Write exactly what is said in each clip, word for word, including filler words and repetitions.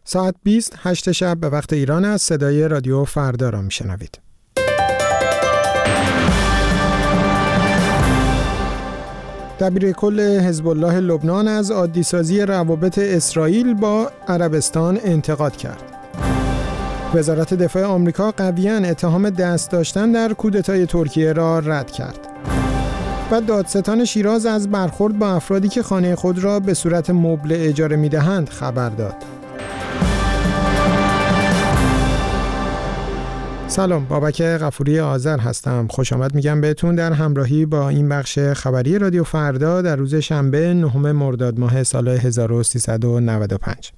ساعت بیست هشت شب به وقت ایران است. صدای رادیو فردا را میشنوید. دبیر کل حزب الله لبنان از عادی‌سازی روابط اسرائیل با عربستان انتقاد کرد. وزارت دفاع آمریکا قویاً اتهام دست داشتن در کودتای ترکیه را رد کرد. و دادستان شیراز از برخورد با افرادی که خانه خود را به صورت مبل اجاره می‌دهند خبر داد. سلام، بابک غفوری آذر هستم. خوش آمد میگم بهتون در همراهی با این بخش خبری رادیو فردا در روز شنبه نهم مرداد ماه سال هزار و سیصد و نود و پنج.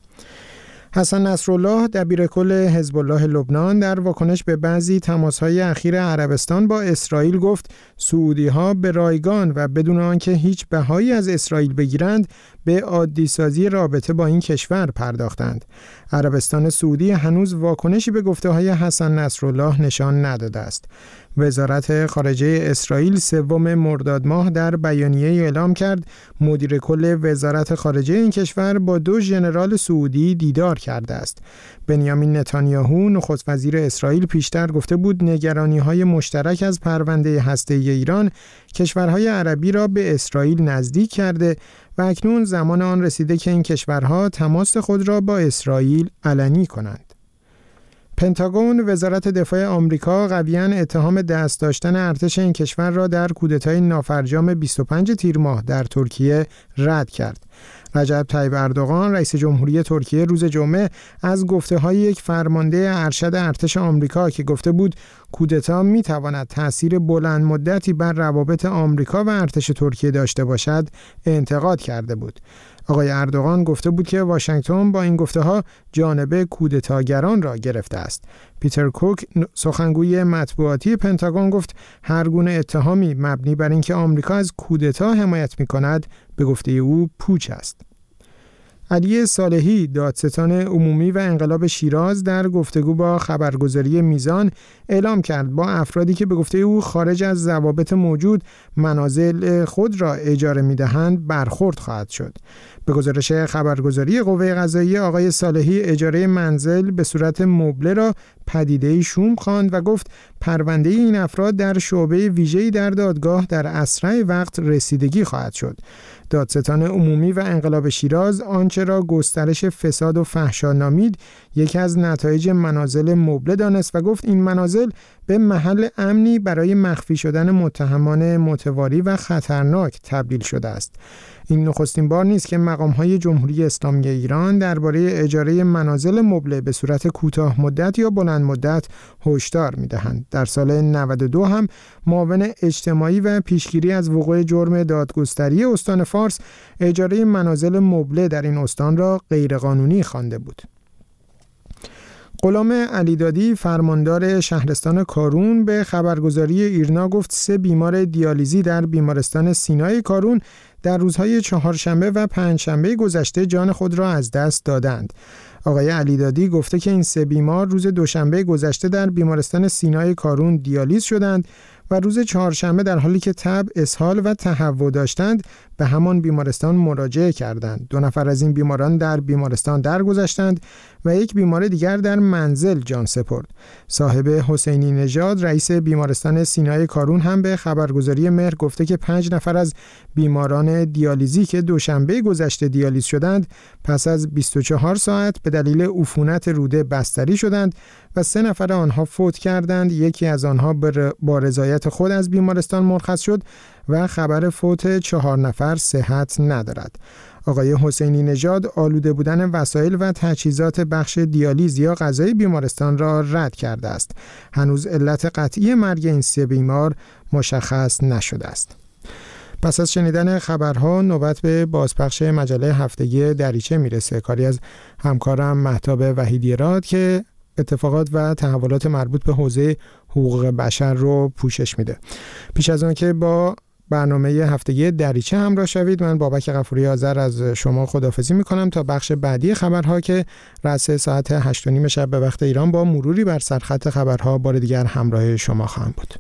حسن نصرالله دبیر کل حزب الله لبنان در واکنش به بعضی تماس‌های اخیر عربستان با اسرائیل گفت سعودی‌ها به رایگان و بدون آنکه هیچ بهایی از اسرائیل بگیرند به عادی‌سازی رابطه با این کشور پرداختند. عربستان سعودی هنوز واکنشی به گفته‌های حسن نصرالله نشان نداده است. وزارت خارجه اسرائیل سوم مرداد ماه در بیانیه اعلام کرد مدیر کل وزارت خارجه این کشور با دو ژنرال سعودی دیدار کرده است. بنیامین نتانیاهو نخست وزیر اسرائیل پیشتر گفته بود نگرانی‌های مشترک از پرونده هسته‌ای ایران کشورهای عربی را به اسرائیل نزدیک کرده و اکنون زمان آن رسیده که این کشورها تماس خود را با اسرائیل علنی کنند. پنتاگون وزارت دفاع آمریکا قویاً اتهام دست داشتن ارتش این کشور را در کودتای نافرجام بیست و پنج تیر ماه در ترکیه رد کرد. رجب طیب اردوغان رئیس جمهوری ترکیه روز جمعه از گفته‌های یک فرمانده ارشد ارتش آمریکا که گفته بود کودتا می‌تواند تأثیر بلند مدتی بر روابط آمریکا و ارتش ترکیه داشته باشد انتقاد کرده بود. آقای اردوغان گفته بود که واشنگتن با این گفته‌ها جانب کودتاگران را گرفته است. پیتر کوک سخنگوی مطبوعاتی پنتاگون گفت هر گونه اتهامی مبنی بر اینکه آمریکا از کودتا حمایت می‌کند به گفته او پوچ است. علی صالحی دادستان عمومی و انقلاب شیراز در گفتگو با خبرگزاری میزان اعلام کرد با افرادی که به گفته او خارج از ضوابط موجود منازل خود را اجاره می‌دهند برخورد خواهد شد. به گزارش خبرگزاری قوه قضاییه آقای صالحی اجاره منزل به صورت مبله را پدیده‌ای شوم خواند و گفت پرونده این افراد در شعبه ویژه‌ای در دادگاه در اسرع وقت رسیدگی خواهد شد. دادستان عمومی و انقلاب شیراز آنچه را گسترش فساد و فحشا نامید یکی از نتایج منازل مبله دانست و گفت این منازل به محل امنی برای مخفی شدن متهمان متواری و خطرناک تبدیل شده است. این نخستین بار نیست که مقام‌های جمهوری اسلامی ایران درباره اجاره منازل مبله به صورت کوتاه مدت یا بلند مدت هشدار می‌دهند. در سال نود و دو هم معاون اجتماعی و پیشگیری از وقوع جرم دادگستری استان فارس اجاره منازل مبله در این استان را غیرقانونی خوانده بود. غلام علیدادی فرماندار شهرستان کارون به خبرگزاری ایرنا گفت سه بیمار دیالیزی در بیمارستان سینای کارون در روزهای چهارشنبه و پنجشنبه گذشته جان خود را از دست دادند. آقای علیدادی گفته که این سه بیمار روز دوشنبه گذشته در بیمارستان سینای کارون دیالیز شدند و روز چهارشنبه در حالی که تب، اسهال و تهوع داشتند به همان بیمارستان مراجعه کردند. دو نفر از این بیماران در بیمارستان درگذشتند و یک بیمار دیگر در منزل جان سپرد. صاحب حسینی نژاد رئیس بیمارستان سینای کارون هم به خبرگزاری مهر گفته که پنج نفر از بیماران دیالیزی که دوشنبه گذشته دیالیز شدند پس از بیست و چهار ساعت به دلیل عفونت روده بستری شدند و سه نفر آنها فوت کردند. یکی از آنها با رضایت خود از بیمارستان مرخص شد و خبر فوت چهار نفر صحت ندارد. آقای حسینی نژاد آلوده بودن وسایل و تجهیزات بخش دیالیز یا غذای بیمارستان را رد کرده است. هنوز علت قطعی مرگ این سه بیمار مشخص نشده است. پس از شنیدن خبرها نوبت به بازپخش مجله هفتگی دریچه میرسه. کاری از همکارم مهتاب وحیدی‌راد که اتفاقات و تحولات مربوط به حوزه حقوق بشر رو پوشش میده. پیش از آن که با برنامه هفتگی دریچه همراه شوید، من بابک غفوری آذر از شما خداحافظی میکنم تا بخش بعدی خبرها که رأس ساعت هشت و نیم شب به وقت ایران با مروری بر سرخط خبرها بار دیگر همراه شما خواهم بود.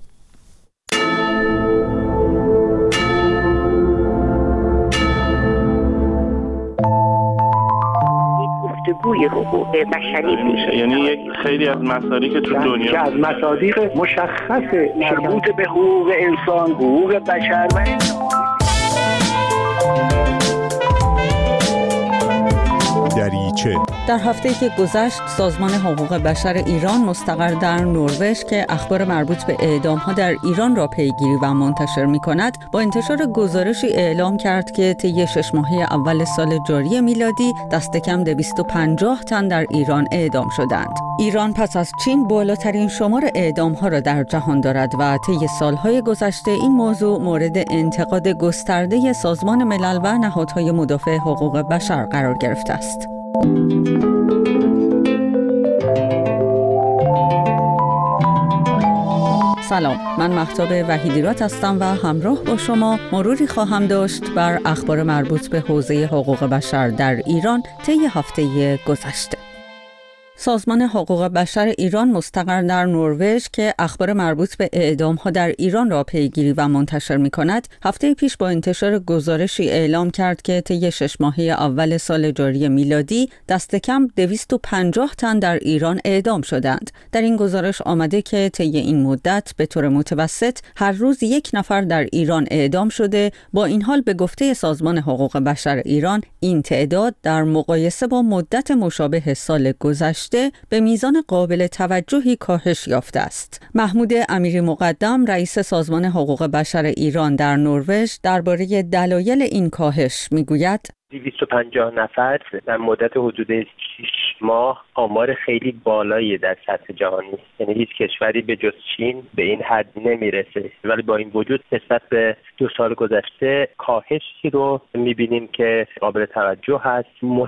گفتگوی حقوق بشری میشه. یعنی یک خیلی از مسائلی که تو دنیا که از مصادیق مشخص مربوط به حقوق انسان، حقوق بشر و دریچه. در هفته‌ای که گذشت سازمان حقوق بشر ایران مستقر در نروژ که اخبار مربوط به اعدام‌ها در ایران را پیگیری و منتشر می‌کند با انتشار گزارشی اعلام کرد که طی شش ماهه اول سال جاری میلادی دست کم دویست و پنجاه تن در ایران اعدام شدند. ایران پس از چین بالاترین شمار اعدام‌ها را در جهان دارد و طی سال‌های گذشته این موضوع مورد انتقاد گسترده سازمان ملل و نهادهای مدافع حقوق بشر قرار گرفته است. سلام، من مهتاب وحیدیرات هستم و همراه با شما مروری خواهم داشت بر اخبار مربوط به حوزه حقوق بشر در ایران طی هفته گذشته. سازمان حقوق بشر ایران مستقر در نروژ که اخبار مربوط به اعدام‌ها در ایران را پیگیری و منتشر می‌کند، هفته پیش با انتشار گزارشی اعلام کرد که طی شش ماهه اول سال جاری میلادی دست کم دویست و پنجاه تن در ایران اعدام شدند. در این گزارش آمده که طی این مدت به طور متوسط هر روز یک نفر در ایران اعدام شده. با این حال به گفته سازمان حقوق بشر ایران این تعداد در مقایسه با مدت مشابه سال گذشته به میزان قابل توجهی کاهش یافته است. محمود امیری مقدم رئیس سازمان حقوق بشر ایران در نروژ درباره دلایل این کاهش میگوید: دویست و پنجاه نفر در مدت حدود شش ماه آمار خیلی بالایی در سطح جهانی، یعنی هیچ کشوری به جز چین به این حد نمیرسه. ولی با این وجود نسبت به دو سال گذشته کاهشی رو میبینیم که قابل توجه هست.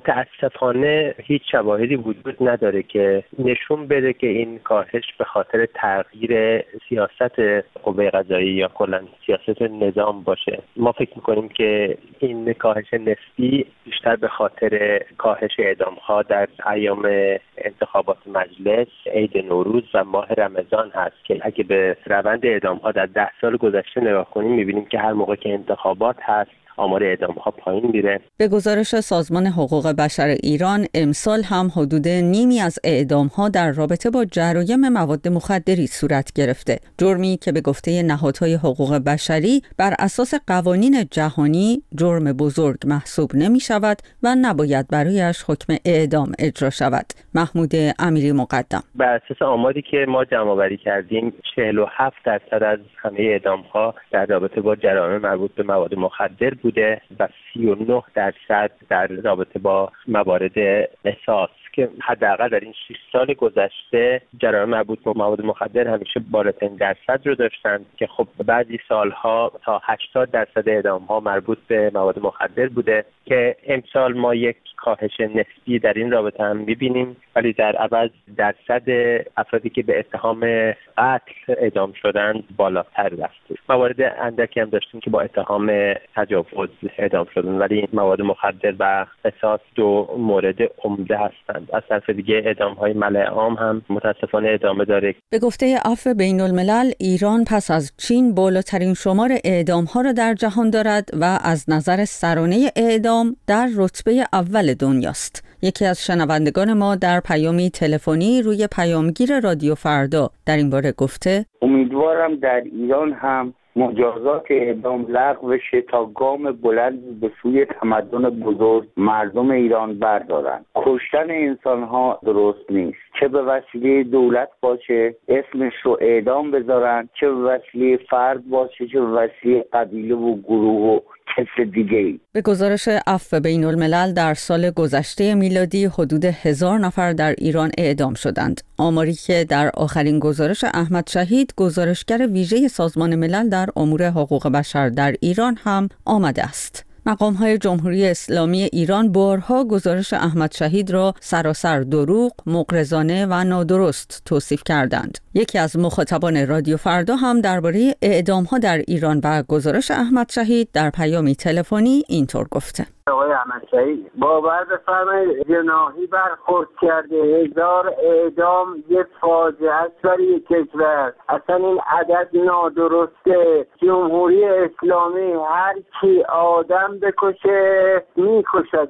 متاسفانه هیچ شواهدی وجود نداره که نشون بده که این کاهش به خاطر تغییر سیاست قوه قضاییه یا کلا سیاست نظام باشه. ما فکر میکنیم که این کاهش نسبی بیشتر به خاطر کاهش اعدام‌ها در ایام انتخابات مجلس، عید نوروز و ماه رمضان هست که اگه به روند اعدام‌ها در ده سال گذشته نگاه کنیم می‌بینیم که هر موقع که انتخابات هست آمار اعدام‌ها پایین میره. به گزارش سازمان حقوق بشر ایران امسال هم حدود نیمی از اعدام‌ها در رابطه با جرایم مواد مخدری صورت گرفته. جرمی که به گفته نهادهای حقوق بشری بر اساس قوانین جهانی جرم بزرگ محسوب نمی‌شود و نباید برایش حکم اعدام اجرا شود. محمود امیری مقدم: بر اساس آماری که ما جمع‌آوری کردیم چهل و هفت درصد از همه اعدام‌ها در رابطه با جرایم مربوط به مواد مخدر بوده و سی و نه درصد در رابطه با موارد قصاص که حداقل در این شش سال گذشته جرایم مربوط به مواد مخدر همیشه بالاترین درصد رو داشتن که خب بعضی سالها تا هشتاد درصد اعدام‌ها مربوط به مواد مخدر بوده که امسال ما یک کاهش نسبی در این رابطه هم می‌بینیم، ولی در عوض درصد افرادی که به اتهام قتل اعدام شدند بالاتر رفت. موارد اندکی هم داشتیم که با اتهام تجاوز اعدام شدند، ولی این مواد مخدر و قصاص دو مورد عمده هستند. از طرف دیگه اعدام‌های ملأ عام هم متاسفانه ادامه داره. به گفته عفو بین‌الملل ایران پس از چین بالاترین شمار اعدام‌ها را در جهان دارد و از نظر سرانه اعدام در رتبه اول دنیاست. یکی از شنوندگان ما در پیامی تلفنی روی پیامگیر رادیو فردا در این باره گفته: امیدوارم در ایران هم مجازات اعدام لغو بشه تا گام بلند به سوی تمدن بزرگ مردم ایران بردارن. کشتن انسان‌ها درست نیست، چه به وسیله دولت باشه اسمش رو اعدام بذارن، چه به وسیله فرد باشه، چه به وسیله قبیله و گروه و کس دیگه. به گزارش عفو بین‌الملل در سال گذشته میلادی حدود هزار نفر در ایران اعدام شدند. آماری که در آخرین گزارش احمد شهید گزارشگر ویژه سازمان ملل در امور حقوق بشر در ایران هم آمده است. مقام‌های جمهوری اسلامی ایران بارها گزارش احمد شهید را سراسر دروغ، مغرضانه و نادرست توصیف کردند. یکی از مخاطبان رادیو فردا هم درباره اعدام‌ها در ایران و گزارش احمد شهید در پیامی تلفنی اینطور گفته: آقای احمد شهید باور بفرمایید جناحی برخورد کرده. هزار اعدام یک فاجعه است برای کشور. اصلا این عدد نادرسته. جمهوری اسلامی هر کی آدم بکشه میکشدش.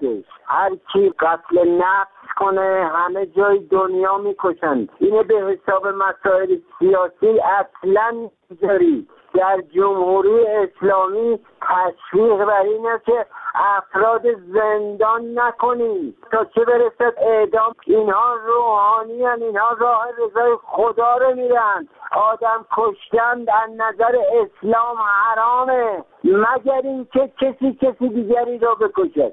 هر کی قتل نفس کنه همه جای دنیا میکشن. اینه به حساب مسائل سیاسی اصلا نمیذاری. در جمهوری اسلامی تشویق بر اینه که افراد زندان نکنید تا چه برسد اعدام. اینها روحانی هن، اینها راه رضای خدا رو میرن. آدم کشتن در نظر اسلام حرامه مگر اینکه کسی کسی دیگری رو بکشد.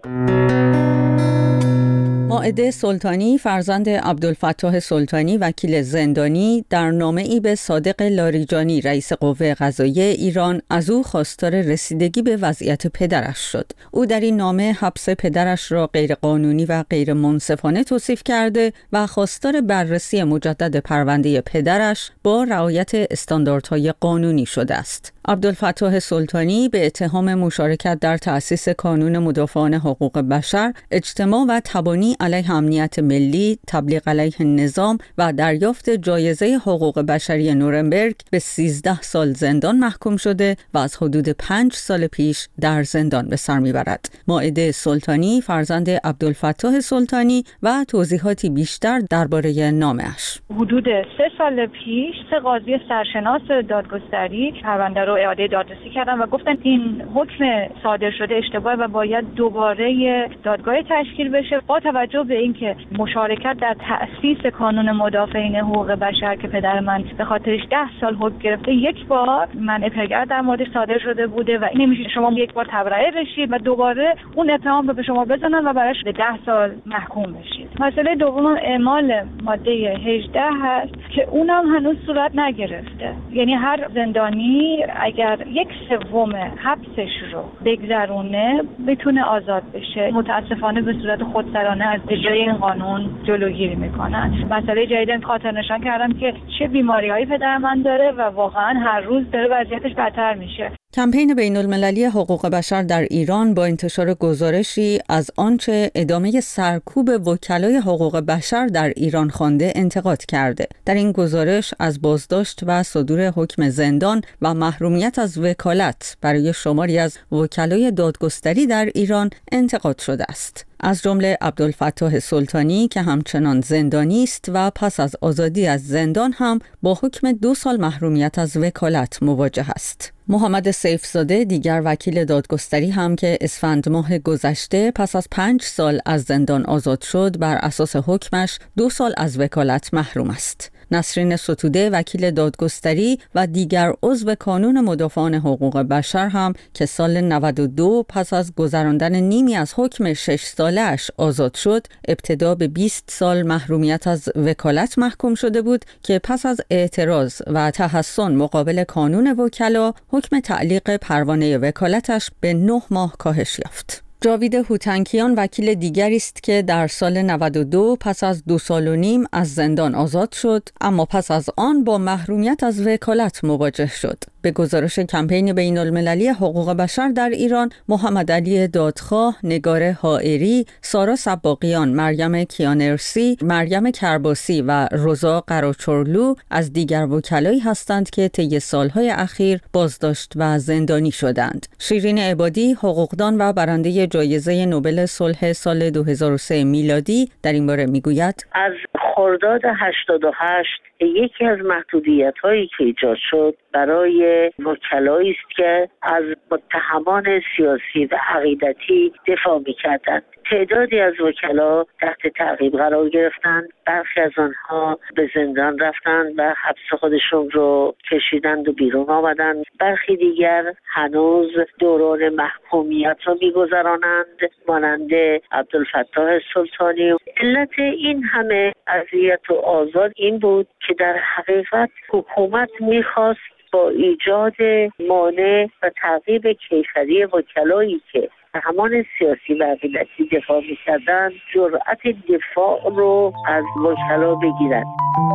مائده سلطانی فرزند عبدالفتاح سلطانی وکیل زندانی در نامه‌ای به صادق لاریجانی رئیس قوه قضاییه ایران از او خواستار رسیدگی به وضعیت پدرش شد. او در این نامه حبس پدرش را غیرقانونی و غیر منصفانه توصیف کرده و خواستار بررسی مجدد پرونده پدرش با رعایت استانداردهای قانونی شده است. عبدالفتاح سلطانی به اتهام مشارکت در تأسیس کانون مدافعان حقوق بشر، اجتماع و تبانی علیه امنیت ملی، تبلیغ علیه نظام و دریافت جایزه حقوق بشری نورنبرگ به سیزده سال زندان محکوم شده و از حدود پنج سال پیش در زندان به سر میبرد. مائده سلطانی فرزند عبدالفتاح سلطانی و توضیحاتی بیشتر درباره نامه‌اش. حدود سه سال پیش سه قاضی سرشناس دادگستری پرونده رو اعاده دادرسی کردن و گفتن این حکم صادر شده اشتباه و باید دوباره دادگاه تشکیل بشه. با توجه به اینکه مشارکت در تأسیس کانون مدافعین حقوق بشر که پدر من به خاطرش ده سال حکم گرفته، یک بار منع پیگرد در موردش صادر شده بوده و نمیشه شما یک بار تبرئه بشید و دوباره اون اتهام رو به شما بزنن و براش به ده سال محکوم بشید. مسئله دوم اعمال ماده هجده هست که اونم هنوز صورت نگرفته. یعنی هر زندانی اگر یک سوم حبسش رو بگذرونه بتونه آزاد بشه. متاسفانه به صورت خودسرانه از اجرای این قانون جلوگیری میکنن. مسئله جدید خاطر نشان کردم که چه بیماری‌هایی پدر من داره و واقعا هر روز داره وضعیتش بدتر میشه. کمپین بین‌المللی حقوق بشر در ایران با انتشار گزارشی از آنچه ادامه سرکوب وکلای حقوق بشر در ایران خوانده انتقاد کرده. در این گزارش از بازداشت و صدور حکم زندان و محرومیت از وکالت برای شماری از وکلای دادگستری در ایران انتقاد شده است. از جمله عبدالفتاح سلطانی که همچنان زندانی است و پس از آزادی از زندان هم با حکم دو سال محرومیت از وکالت مواجه است. محمد سیفزاده دیگر وکیل دادگستری هم که اسفند ماه گذشته پس از پنج سال از زندان آزاد شد بر اساس حکمش دو سال از وکالت محروم است. نسرین ستوده وکیل دادگستری و دیگر عضو کانون مدافعان حقوق بشر هم که سال نود و دو پس از گذراندن نیمی از حکم شش سالش آزاد شد، ابتدا به بیست سال محرومیت از وکالت محکوم شده بود که پس از اعتراض و تحصن مقابل کانون وکلا حکم تعلیق پروانه وکالتش به نه ماه کاهش یافت. جاوید هوتنکیان وکیل دیگری است که در سال نود و دو پس از دو سال و نیم از زندان آزاد شد، اما پس از آن با محرومیت از وکالت مواجه شد. به گزارش کمپین بین‌المللی حقوق بشر در ایران، محمد علی دادخواه، نگار حائری، سارا سباقیان، مریم کیانرسی، مریم کرباسی و رضا قراچرلو از دیگر وکلایی هستند که طی سالهای اخیر بازداشت و زندانی شدند. شیرین عبادی، حقوقدان و برنده جایزه نوبل صلح سال دو هزار و سه میلادی در این باره میگوید: از خرداد هشتاد و هشت یکی از محدودیت‌هایی که ایجاد شد برای وکلایی است که از متهمان سیاسی و عقیدتی دفاع می‌کردند. تعدادی از وکلا تحت تعقیب قرار گرفتند، برخی از آنها به زندان رفتند و حبس خودشون رو کشیدند و بیرون آمدند. برخی دیگر هنوز دوران محکومیت رو می‌گذرانند، مانند عبدالفتاح سلطانی. علت این همه اذیت و آزار این بود که در حقیقت حکومت می‌خواست با ایجاد مانع و تعقیب کیفری وکلایی که همان سیاسی و عقیدتی دفاع می‌کردند جرأت دفاع رو از وکلا بگیرند.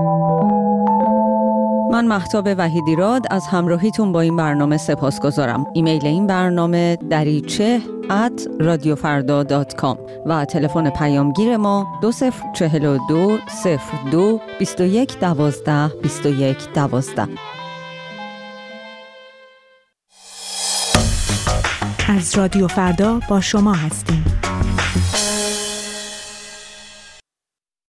من مهتاب وحیدیراد از همراهیتون با این برنامه سپاسگزارم. ایمیل این برنامه دریچه ات رادیوفردا دات کام و تلفن پیامگیر ما دو صفر چهل و دو صفر دو بیست و یک دوازده بیست و یک دوازده. از رادیو فردا با شما هستیم.